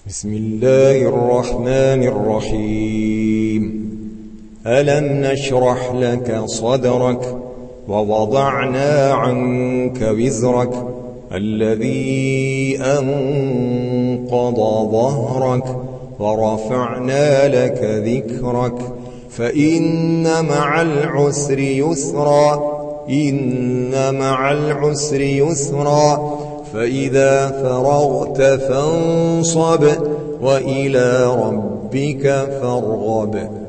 بسم الله الرحمن الرحيم. ألم نشرح لك صدرك ووضعنا عنك وزرك الذي أنقض ظهرك ورفعنا لك ذكرك فإن مع العسر يسرا إن مع العسر يسرا فإذا فرغت فانصب وإلى ربك فارغب.